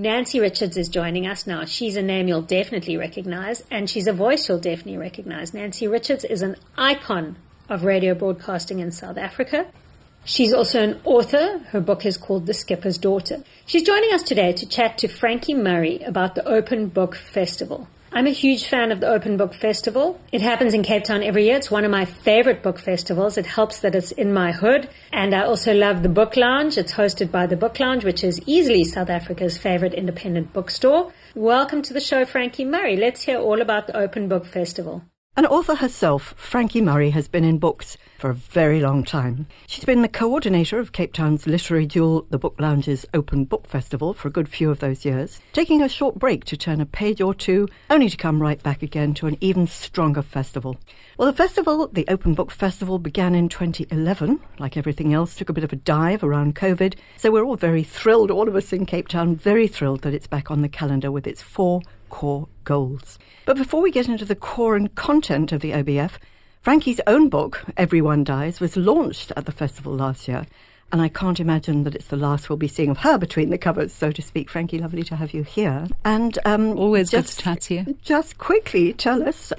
Nancy Richards is joining us now. She's a name you'll definitely recognize, and she's a voice you'll definitely recognize. Nancy Richards is an icon of radio broadcasting in South Africa. She's also an author. Her book is called The Skipper's Daughter. She's joining us today to chat to Frankie Murray about the Open Book Festival. I'm a huge fan of the Open Book Festival. It happens in Cape Town every year. It's one of my favorite book festivals. It helps that it's in my hood. And I also love the Book Lounge. It's hosted by the Book Lounge, which is easily South Africa's favorite independent bookstore. Welcome to the show, Frankie Murray. Let's hear all about the Open Book Festival. An author herself, Frankie Murray has been in books for a very long time. She's been the coordinator of Cape Town's literary jewel, the Book Lounge's Open Book Festival, for a good few of those years, taking a short break to turn a page or two, only to come right back again to an even stronger festival. Well, the festival, the Open Book Festival, began in 2011. Like everything else, took a bit of a dive around COVID. So we're all very thrilled, all of us in Cape Town, very thrilled that it's back on the calendar with its 4 core goals. But before we get into the core and content of the OBF, Frankie's own book, Everyone Dies, was launched at the festival last year, and I can't imagine that it's the last we'll be seeing of her between the covers, so to speak. Frankie, lovely to have you here. And always good to chat to you. Just quickly tell us,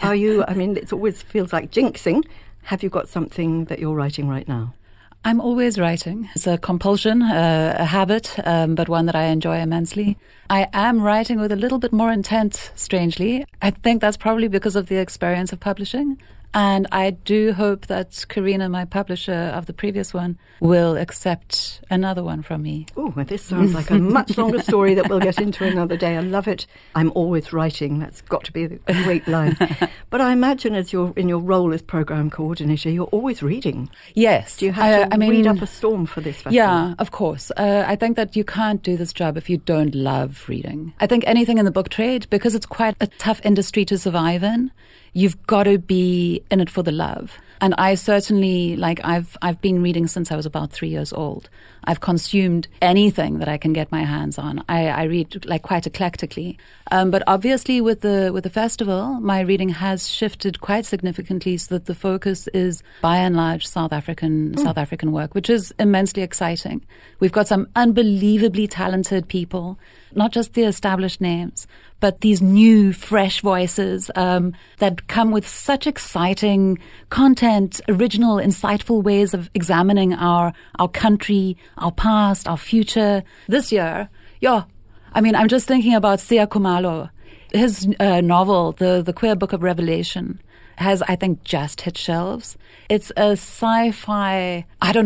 it always feels like jinxing. Have you got something that you're writing right now? I'm always writing. It's a compulsion, a habit, but one that I enjoy immensely. I am writing with a little bit more intent, strangely. I think that's probably because of the experience of publishing. And I do hope that Karina, my publisher of the previous one, will accept another one from me. Oh, well, this sounds like a much longer story that we'll get into another day. I love it. I'm always writing. That's got to be a great line. But I imagine as you're in your role as program coordinator, you're always reading. Yes. Do you have to read up a storm for this festival? Yeah, of course. I think that you can't do this job if you don't love reading. I think anything in the book trade, because it's quite a tough industry to survive in, you've got to be in it for the love. And I certainly, I've been reading since I was about 3 years old. I've consumed anything that I can get my hands on. I read quite eclectically. But obviously with the festival, my reading has shifted quite significantly so that the focus is by and large South African work, which is immensely exciting. We've got some unbelievably talented people, not just the established names, but these new, fresh voices that come with such exciting content, original, insightful ways of examining our country, our past, our future. This year, I'm just thinking about Siya Khumalo. His novel, The Queer Book of Revelation, has, I think, just hit shelves. It's a sci-fi,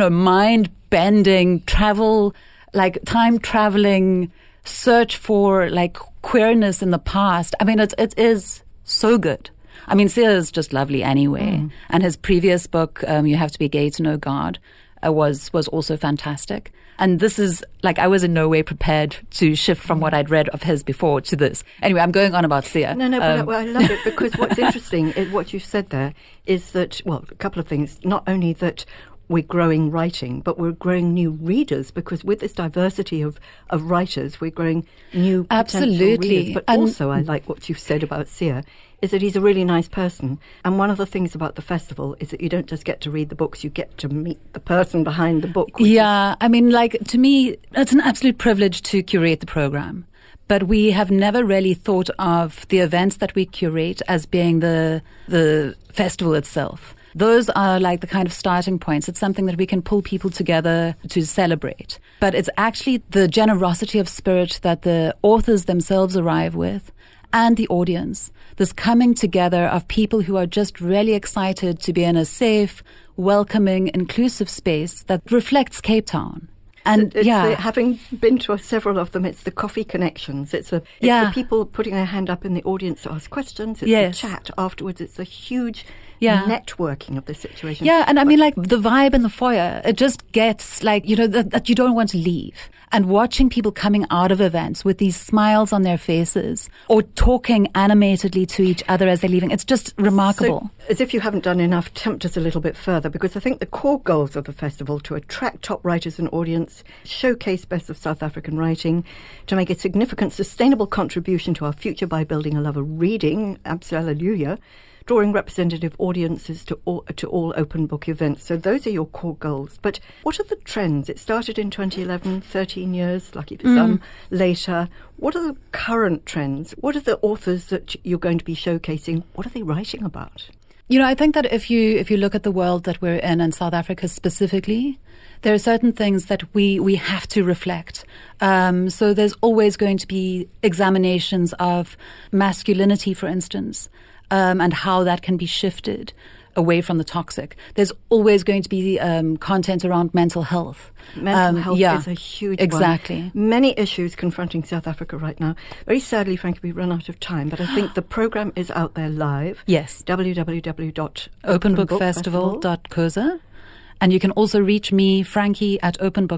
mind-bending travel, time-traveling search for queerness in the past. It is so good. Siya is just lovely anyway. And his previous book, You Have to Be Gay to Know God, was also fantastic. And this is, I was in no way prepared to shift from what I'd read of his before to this. Anyway, I'm going on about Siya. But I love it because what's interesting is what you said there is that, a couple of things. Not only that we're growing writing, but we're growing new readers, because with this diversity of writers, we're growing new potential readers. But also, I like what you've said about Siya, is that he's a really nice person. And one of the things about the festival is that you don't just get to read the books, you get to meet the person behind the book. Yeah, to me, it's an absolute privilege to curate the program. But we have never really thought of the events that we curate as being the festival itself. Those are the kind of starting points. It's something that we can pull people together to celebrate. But it's actually the generosity of spirit that the authors themselves arrive with and the audience. This coming together of people who are just really excited to be in a safe, welcoming, inclusive space that reflects Cape Town. And having been to several of them, it's the coffee connections. It's the people putting their hand up in the audience to ask questions. It's the chat afterwards. It's a huge networking of the situation. Yeah, and the vibe in the foyer, it just gets that you don't want to leave. And watching people coming out of events with these smiles on their faces or talking animatedly to each other as they're leaving, it's just remarkable. So, as if you haven't done enough, tempt us a little bit further, because I think the core goals of the festival to attract top writers and audience, showcase best of South African writing, to make a significant, sustainable contribution to our future by building a love of reading, absolutely, drawing representative audiences to all open book events. So those are your core goals. But what are the trends? It started in 2011, 13 years, lucky for some, later. What are the current trends? What are the authors that you're going to be showcasing? What are they writing about? I think that if you look at the world that we're in and South Africa specifically, there are certain things that we have to reflect. So there's always going to be examinations of masculinity, for instance, and how that can be shifted away from the toxic. There's always going to be content around mental health. Mental health is a huge exactly. one. Many issues confronting South Africa right now. Very sadly, Frankie, we've run out of time, but I think the programme is out there live. Yes. www.openbookfestival.co.za. And you can also reach me, Frankie, at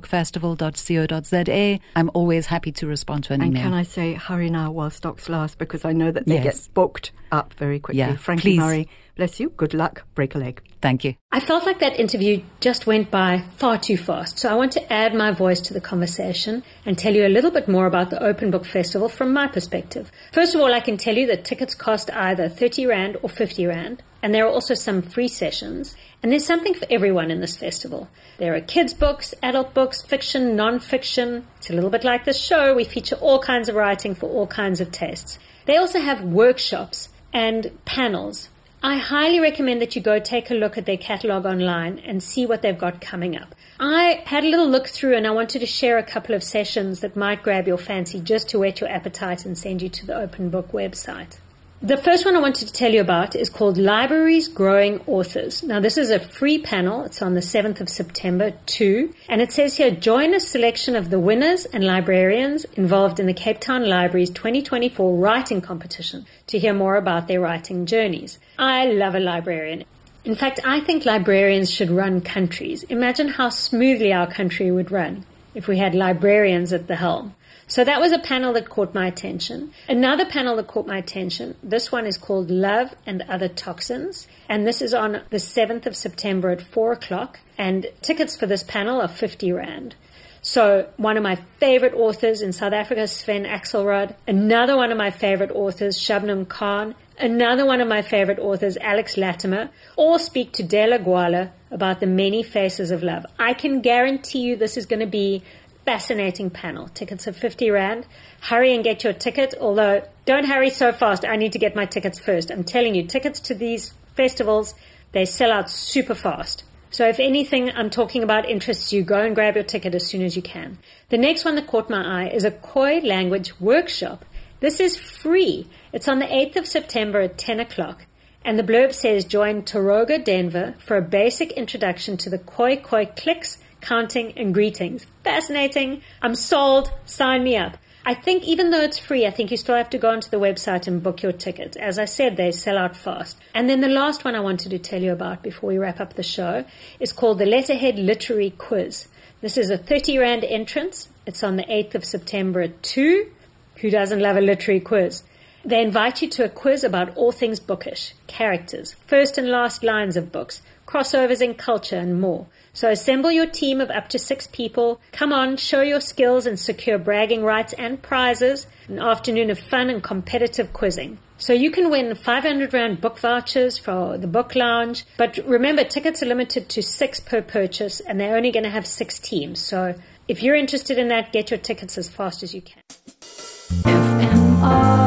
openbookfestival.co.za. I'm always happy to respond to an email. And can I say, hurry now while stocks last, because I know that they get booked up very quickly. Yeah, Frankie please. Murray, bless you. Good luck. Break a leg. Thank you. I felt like that interview just went by far too fast, so I want to add my voice to the conversation and tell you a little bit more about the Open Book Festival from my perspective. First of all, I can tell you that tickets cost either 30 Rand or 50 Rand, and there are also some free sessions, and there's something for everyone in this festival. There are kids' books, adult books, fiction, non-fiction. It's a little bit like this show. We feature all kinds of writing for all kinds of tastes. They also have workshops and panels. I highly recommend that you go take a look at their catalogue online and see what they've got coming up. I had a little look through and I wanted to share a couple of sessions that might grab your fancy just to whet your appetite and send you to the Open Book website. The first one I wanted to tell you about is called Libraries Growing Authors. Now, this is a free panel. It's on the 7th of September too. And it says here, join a selection of the winners and librarians involved in the Cape Town Library's 2024 writing competition to hear more about their writing journeys. I love a librarian. In fact, I think librarians should run countries. Imagine how smoothly our country would run if we had librarians at the helm. So that was a panel that caught my attention. Another panel that caught my attention, this one is called Love and Other Toxins. And this is on the 7th of September at 4 o'clock. And tickets for this panel are 50 Rand. So one of my favorite authors in South Africa, Sven Axelrod. Another one of my favorite authors, Shabnam Khan. Another one of my favorite authors, Alex Latimer. All speak to Dela Gwala about the many faces of love. I can guarantee you this is going to be fascinating panel. Tickets are 50 Rand. Hurry and get your ticket, although don't hurry so fast. I need to get my tickets first. I'm telling you, tickets to these festivals, they sell out super fast. So if anything I'm talking about interests you, go and grab your ticket as soon as you can. The next one that caught my eye is a Khoi language workshop. This is free. It's on the 8th of September at 10 o'clock. And the blurb says, join Toroga Denver for a basic introduction to the Khoi clicks, counting, and greetings. Fascinating. I'm sold. Sign me up. I think even though it's free, I think you still have to go onto the website and book your ticket. As I said, they sell out fast. And then the last one I wanted to tell you about before we wrap up the show is called the Letterhead Literary Quiz. This is a 30 Rand entrance. It's on the 8th of September at 2. Who doesn't love a literary quiz? They invite you to a quiz about all things bookish, characters, first and last lines of books, crossovers in culture, and more. So assemble your team of up to 6 people. Come on, show your skills and secure bragging rights and prizes. An afternoon of fun and competitive quizzing. So you can win 500 Rand book vouchers for the book lounge. But remember, tickets are limited to 6 per purchase, and they're only going to have 6 teams. So if you're interested in that, get your tickets as fast as you can. FMR